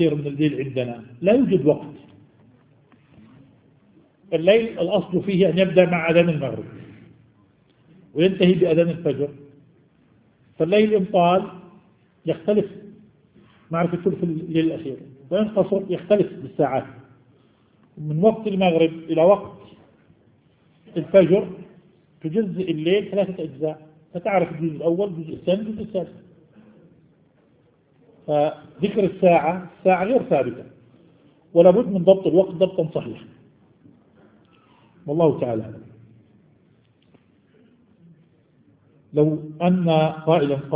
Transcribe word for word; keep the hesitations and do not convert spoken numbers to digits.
الأخير من الليل عندنا لا يوجد وقت. الليل الأصل فيه أن يبدأ مع أذان المغرب وينتهي بأذان الفجر، فالليل إن طال يختلف معرفة ثلث الليل الأخير، وإن قصر يختلف بالساعات. من وقت المغرب إلى وقت الفجر تجزئ الليل ثلاثة أجزاء، فتعرف الجزء الأول الجزء الثاني الجزء الثالث. فذكر الساعة الساعة غير ثابتة، ولا بد من ضبط الوقت ضبطا صحيحا، والله تعالى أعلم. لو أن قائلا